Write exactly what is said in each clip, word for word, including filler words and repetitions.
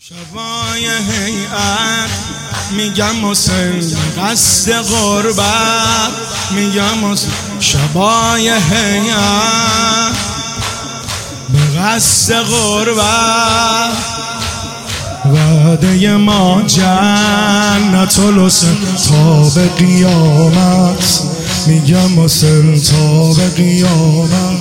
شبای هیئت میگم حسین قصد غربت میگم حسین شبای هیئت به قصد غربت وعده ما جنت الحسین تا به قیامت میگم حسین تا به قیامت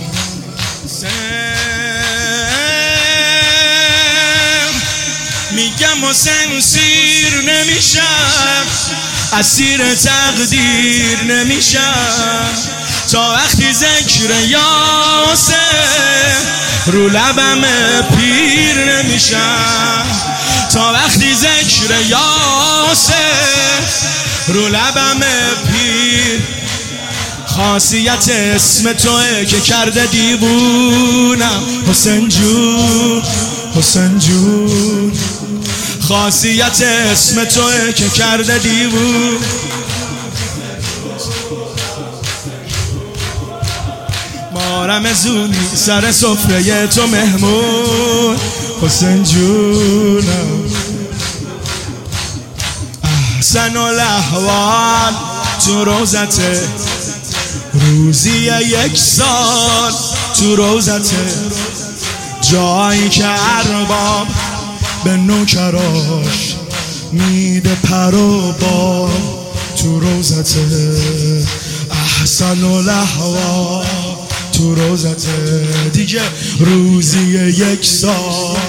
میگم حسین سیر نمیشم اسیر تقدیر نمیشم تا وقتی ذکر یا حسین رو لبم پیر نمیشم تا وقتی ذکر یا حسین رو لبم پیر خاصیت اسم توئه که کرده دیوونم حسین جون حسین جون خاصیت اسم توئه که کرده دیوون مارم زونی سر سفره تو مهمون حسین جونم احسن الاحوال تو روزته روزی یک سال تو روزته جایی که ارباب به نوکراش میده پر و بال تو روزته احسن الاحوال تو روزته دیگه روزی یک سال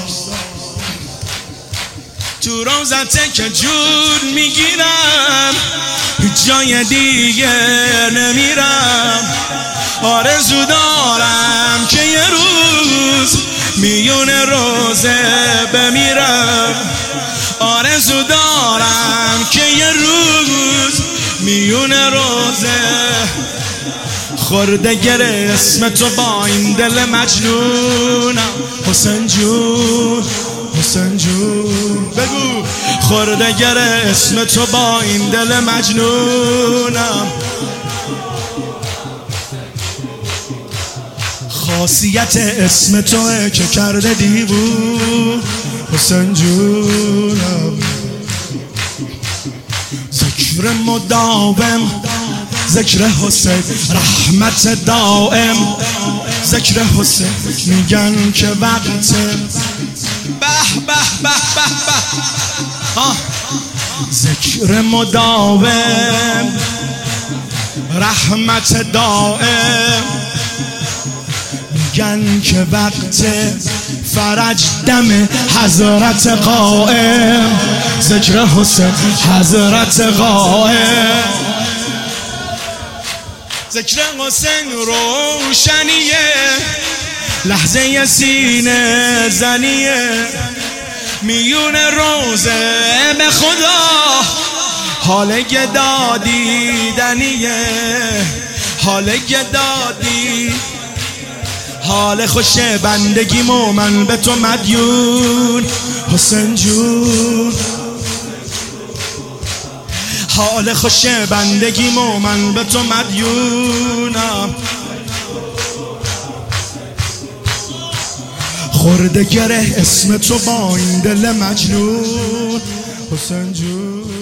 تو روزته که جون میگیرم جای دیگه نمیرم آرزو دارم که یه روز میون روزه بمیرم آرزو دارم که یه روز میون روزه خورده گره اسم تو با این دل مجنونم حسین جون حسین جون بگو خورده گره اسم تو با این دل مجنونم خاصیت اسم توئه که کرده دیوون حسین جونم ذکر مداوم ذکر حسین رحمت دائم ذکر حسین میگن که وقت به به به به به ذکر مداوم رحمت دائم میگن که وقت فرج دم حضرت قائم ذکر حسین حضرت قائم ذکر حسین روشنیه لحظه سینه زنیه میون روزه به خدا حال گدادیدنیه حال گدادی حال خوش بندگی من به تو مدیون حسین جون حال خوش بندگی من به تو مدیونم خورده گره اسم تو با این دل مجنون حسین جون